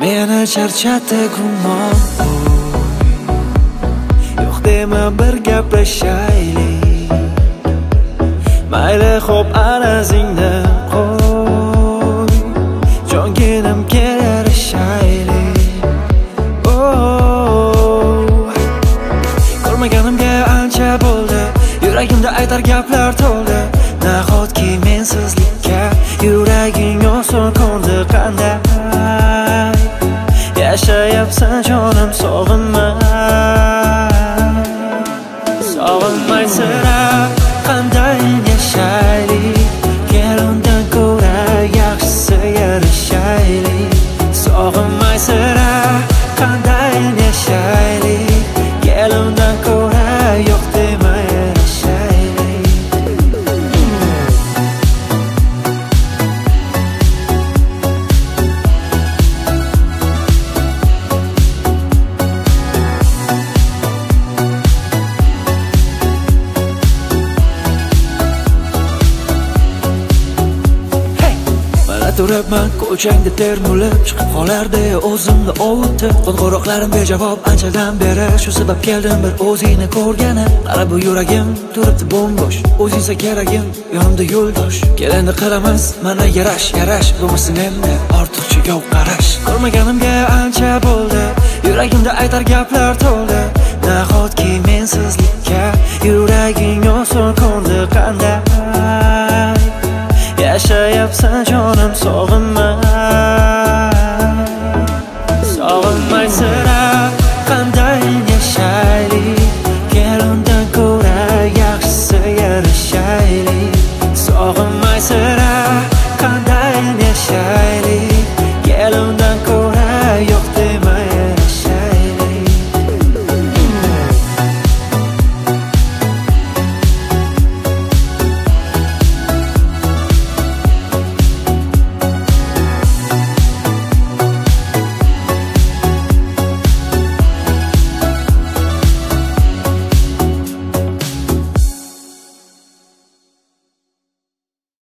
Meni charchatdi gumon. Yo'q dema bir gaplashaylik. Mayli xo'p arazingda qo'y. Jonginim yarashaylik. Ko'rmaganimga ancha bo'ldi. Yuragimda aytar gaplar to'ldi. Nahotki mensizlikka yuraging oson ko'ndi qanday? Yashayapsan jonim sog'inmay sira qanday yashaylik? Kelundan ko'ra yaxshisi yarashaylik. Sog'inmay sira qanday yashaylik? Kelundan ko'ra yo'q dema yarashaylik. Turibman ko'changda termulib, chiqib qolardi o'zimni ovutib. Qo'ng'iroqlarim bejavob anchadan beri, shu sabab keldim bir o'zingni ko'rgani. Qara bu yuragim turibdi bo'mbo'sh, o'zingsa keragim, yonimda yo'ldosh. Kelindi qilamiz mana yarash bo'lmasin endi ortiqcha yov qarash. Ko'rmaganimga ancha bo'ldi, yuragimda aytar gaplar to'ldi. Nahotki mensizlikka yuraging oson ko'ndi qanday? Yashayapsan jonim sog'inmay sira qanday yashaylik? Kelundan ko'ra yaxshisi yarashaylik. Sog'inmay sira